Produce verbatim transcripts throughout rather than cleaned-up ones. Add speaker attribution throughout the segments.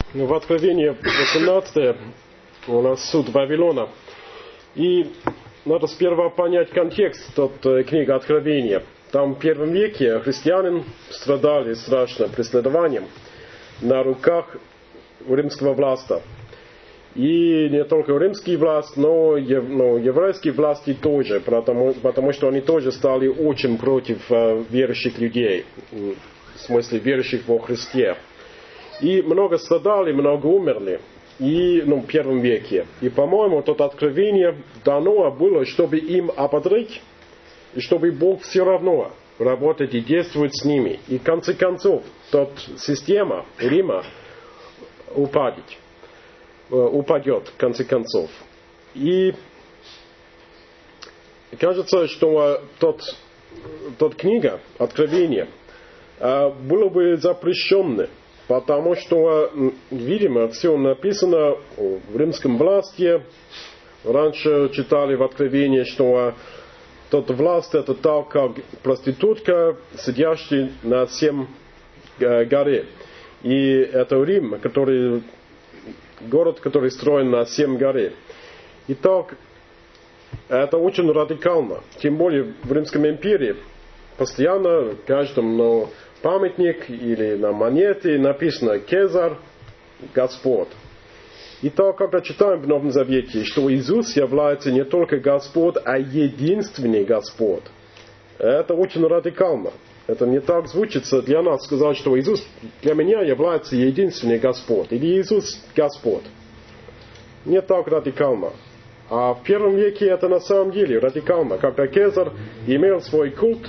Speaker 1: В Откровении восемнадцатом у нас суд Вавилона. И надо сперва понять контекст от книги Откровения. Там в первом веке христиане страдали страшно преследованием на руках римского власти. И не только римский власть, но, ев, но еврейские власти тоже, потому, потому что они тоже стали очень против uh, верующих людей, в смысле верующих во Христе. И много страдали, много умерли и, ну, в первом веке. И, по-моему, это откровение дано было, чтобы им ободрить, и чтобы Бог все равно работает и действует с ними. И в конце концов, тот система Рима упадет, упадет в конце концов. И кажется, что тот, тот книга, Откровение, было бы запрещенной. Потому что, видимо, все написано в римском власти. Раньше читали в Откровении, что тот власть это так, как проститутка, сидящая на семь горе. И это Рим, который, город, который строен на семь горе. Итак, это очень радикально. Тем более в Римском империи постоянно в каждом, но памятник или на монете написано «Кезар, Господь». И так, когда читаем в Новом Завете, что Иисус является не только Господь, а единственный Господь. Это очень радикально. Это не так звучит для нас сказать, что Иисус для меня является единственный Господь. Или Иисус Господь. Не так радикально. А в первом веке это на самом деле радикально. Когда Кезар имел свой культ,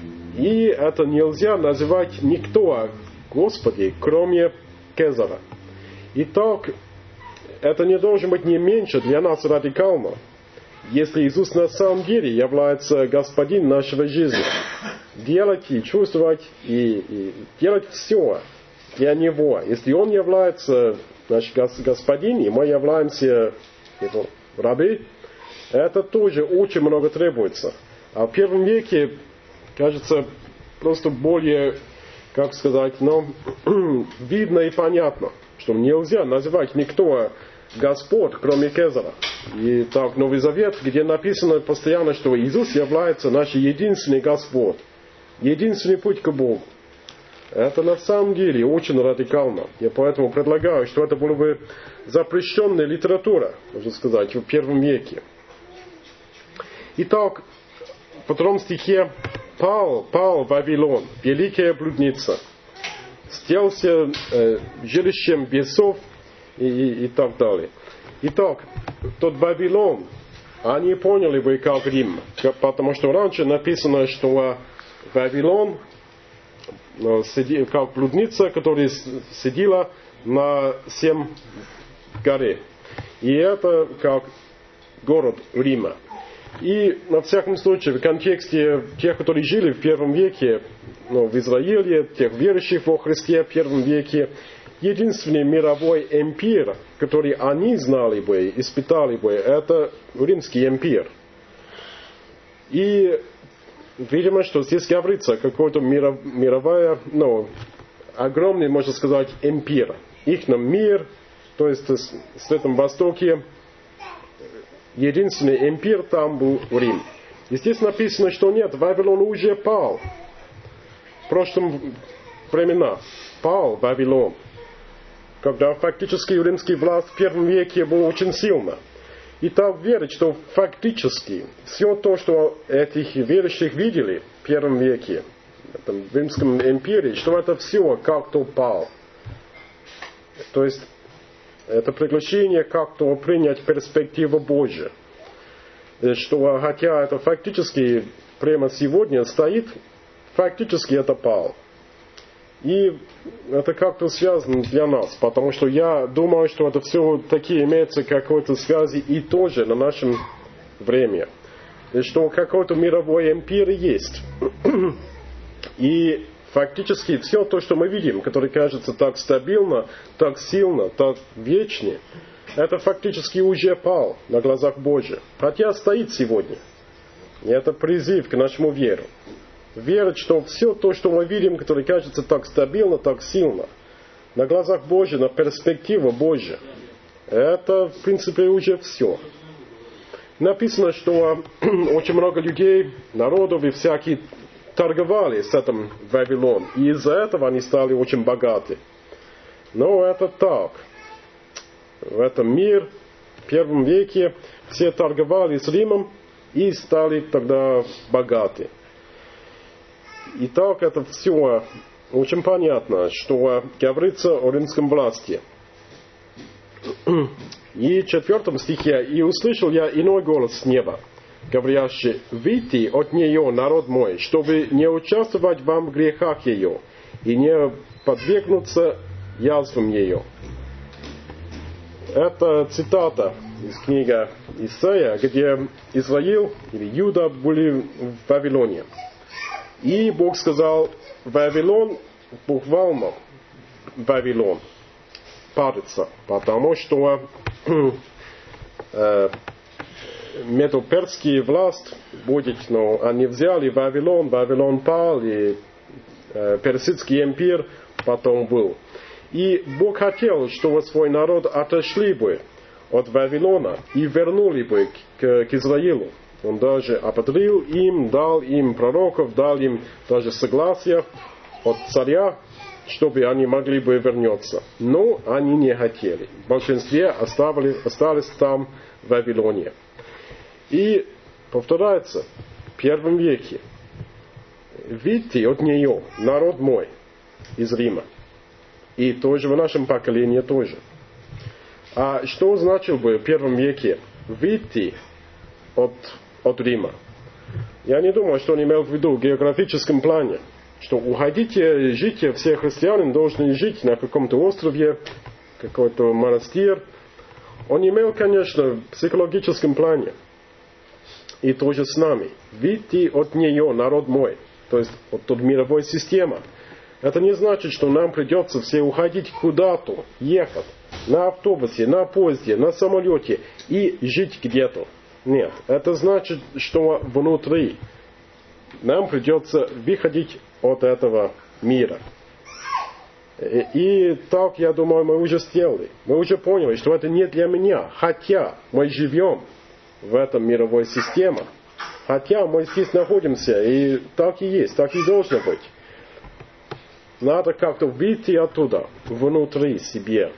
Speaker 1: и это нельзя называть никто Господи, кроме Кезара. Итак, это не должно быть не меньше для нас радикально, если Иисус на самом деле является Господин нашей жизни. Делать и чувствовать, и, и делать все для Него. Если Он является наш Господин, и мы являемся его рабы, это тоже очень много требуется. А в первом веке, кажется, просто более, как сказать, ну, видно и понятно, что нельзя называть никто Господь, кроме Кезара. И так Новый Завет, где написано постоянно, что Иисус является наш единственный Господь, единственный путь к Богу. Это на самом деле очень радикально. Я поэтому предлагаю, что это была бы запрещенная литература, можно сказать, в первом веке. Итак, во втором стихе пал, пал Вавилон, великая блудница, сделался э, жилищем бесов и, и, и так далее. Итак, тот Вавилон, они поняли бы как Рим, потому что раньше написано, что Вавилон сиди, как блудница, которая сидела на семь горе. И это как город Рима. И, на всяком случае, в контексте тех, которые жили в первом веке, ну, в Израиле, тех верующих во Христе в первом веке, единственный мировой империя, который они знали бы, испытали бы, это Римский империя. И, видимо, что здесь говорится о какой-то миров, мировая, ну, огромный, можно сказать, империя. Их мир, то есть в Святом Востоке, единственный империя там был Рим. И здесь написано, что нет, Вавилон уже пал. В прошлом времена пал Вавилон, когда фактически римский власть в первом веке был очень сильна. И так верить, что фактически все то, что этих верующих видели в первом веке, в Римском империи, что это все как-то пал. То есть это приглашение как-то принять перспективу Божию. Что хотя это фактически прямо сегодня стоит, фактически это пал. И это как-то связано для нас, потому что я думаю, что это все-таки имеется какой-то связи и тоже на нашем времени. И что какой-то мировой империя есть. И фактически все то, что мы видим, которое кажется так стабильно, так сильно, так вечно, это фактически уже пал на глазах Божьих. Хотя стоит сегодня. И это призыв к нашему веру. Верить, что все то, что мы видим, которое кажется так стабильно, так сильно, на глазах Божьих, на перспективу Божью. Это, в принципе, уже все. Написано, что очень много людей, народов и всякие торговали с этим Вавилон. И из-за этого они стали очень богаты. Но это так. В этом мире, в первом веке, все торговали с Римом и стали тогда богаты. Итак, это все очень понятно, что говорится о римском власти. И в четвертом стихе: «И услышал я иной голос с неба, говорящий: выйти от нее, народ мой, чтобы не участвовать вам в грехах ее и не подвергнуться язвам ее». Это цитата из книги Исаия, где Израиль или Юда были в Вавилоне. И Бог сказал: Вавилон, буквально Вавилон, падется, потому что э, медоперская власть будет, но они взяли Вавилон, Вавилон пал, и э, персидский империя потом был. И Бог хотел, чтобы свой народ отошли бы от Вавилона и вернули бы к, к Израилю. Он даже ободрил им, дал им пророков, дал им даже согласие от царя, чтобы они могли бы вернуться. Но они не хотели. В большинстве оставили, остались там, в Вавилоне. И повторяется, в первом веке: «Выйти от нее, народ мой, из Рима». И тоже в нашем поколении тоже. А что значило бы в первом веке выйти от, от Рима? Я не думаю, что он имел в виду в географическом плане, что уходите, жить, все христиане должны жить на каком-то острове, какой-то монастырь. Он имел, конечно, в психологическом плане. И тоже с нами. Выйти от нее, народ мой, то есть от той мировой системы. Это не значит, что нам придется все уходить куда-то, ехать на автобусе, на поезде, на самолете и жить где-то. Нет, это значит, что внутри нам придется выходить от этого мира. И, и так, я думаю, мы уже сделали. Мы уже поняли, что это не для меня, хотя мы живем в этом мировой системе, хотя мы здесь находимся, и так и есть, так и должно быть. Надо как-то выйти оттуда, внутри себе.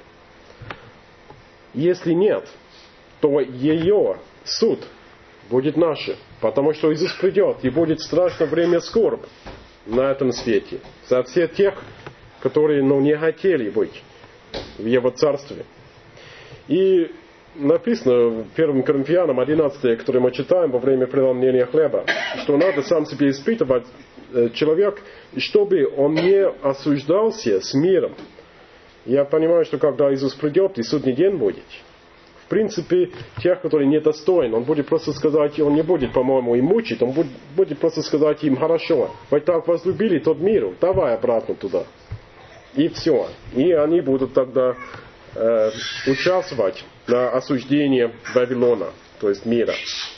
Speaker 1: Если нет, то ее суд будет наш, потому что Иисус придет, и будет страшное время скорбь на этом свете за всех тех, которые ну, не хотели быть в Его Царстве. И написано в первом Коринфянам одиннадцатом, который мы читаем во время преломления хлеба, что надо сам себе испытывать человек, чтобы он не осуждался с миром. Я понимаю, что когда Иисус придет, и судный день будет, в принципе, тех, которые недостойны, он будет просто сказать, он не будет, по-моему, им мучить, он будет, будет просто сказать им: хорошо, вы так возлюбили тот мир, давай обратно туда. И все. И они будут тогда э, участвовать на осуждении Вавилона, то есть мира.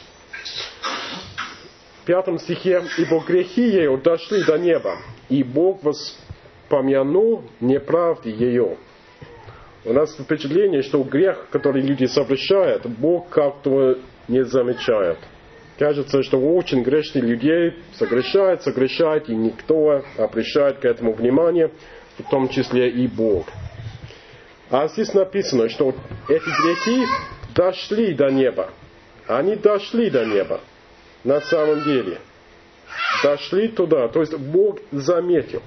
Speaker 1: В пятом стихе: «Ибо грехи ее дошли до неба, и Бог воспомянул неправды ее». У нас впечатление, что грех, который люди совершают, Бог как-то не замечает. Кажется, что очень грешные людей согрешают, согрешают, и никто обращает к этому внимание, в том числе и Бог. А здесь написано, что эти грехи дошли до неба. Они дошли до неба. На самом деле. Дошли туда. То есть Бог заметил.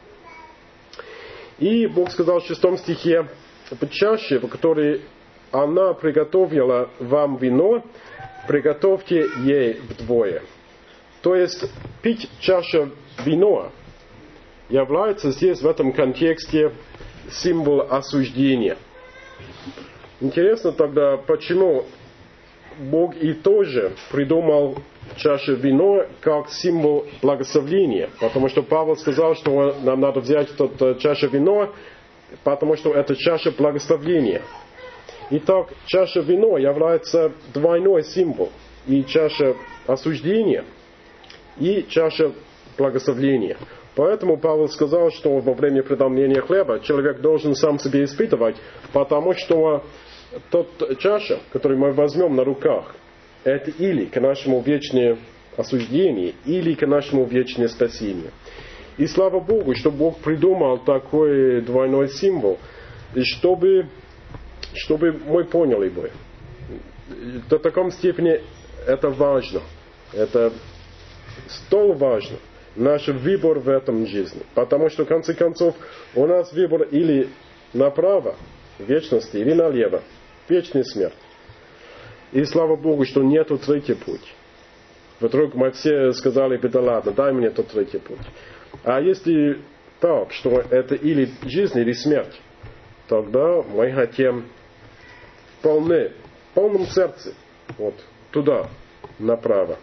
Speaker 1: И Бог сказал в шестом стихе: «В чаше, в которой она приготовила вам вино, приготовьте ей вдвое». То есть пить чашу вина является здесь в этом контексте символ осуждения. Интересно тогда, почему Бог и тоже придумал чашу вина как символ благословения. Потому что Павел сказал, что нам надо взять эту чашу вина, потому что это чаша благословения. Итак, чаша вина является двойной символ. И чаша осуждения, и чаша благословения. Поэтому Павел сказал, что во время преломления хлеба человек должен сам себе испытывать, потому что тот чаша, которую мы возьмем на руках, это или к нашему вечному осуждению, или к нашему вечному спасению. И слава Богу, что Бог придумал такой двойной символ, и чтобы, чтобы мы поняли бы. До такой степени это важно. Это столь важно. Наш выбор в этом жизни. Потому что, в конце концов, у нас выбор или направо, вечности, или налево, вечная смерть. И слава Богу, что нету третий путь. Вдруг мы все сказали бы, да ладно, дай мне тот третий путь. А если так, что это или жизнь, или смерть, тогда мы хотим полны, в полном сердце, вот туда, направо.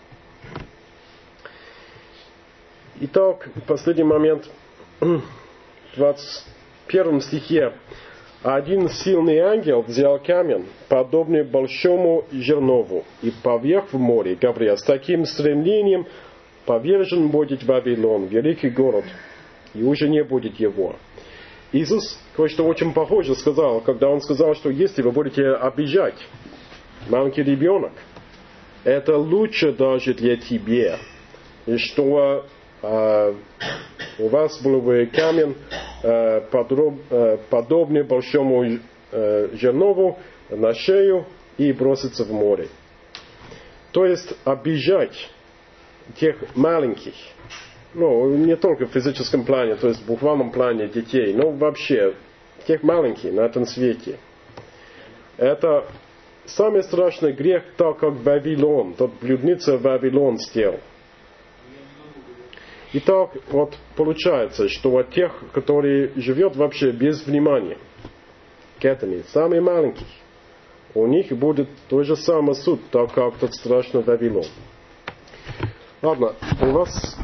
Speaker 1: Итак, последний момент, в двадцать первом стихе. Один сильный ангел взял камень, подобный большому жернову, и повех в море, говоря, с таким стремлением повержен будет Вавилон, великий город, и уже не будет его. Иисус кое-что очень похоже сказал, когда Он сказал, что если вы будете обижать маленький ребенок, это лучше даже для тебя, и что Uh, у вас был бы камень uh, подроб, uh, подобный большому uh, жернову на шею и броситься в море. То есть обижать тех маленьких, ну, не только в физическом плане, то есть в буквальном плане детей, но вообще тех маленьких на этом свете. Это самый страшный грех, так как Вавилон, тот блудница Вавилон сделал. Итак, вот получается, что от тех, которые живут вообще без внимания к этому, самые маленькие, у них будет тот же самый суд, так как тот страшный Вавилон. Ладно, у вас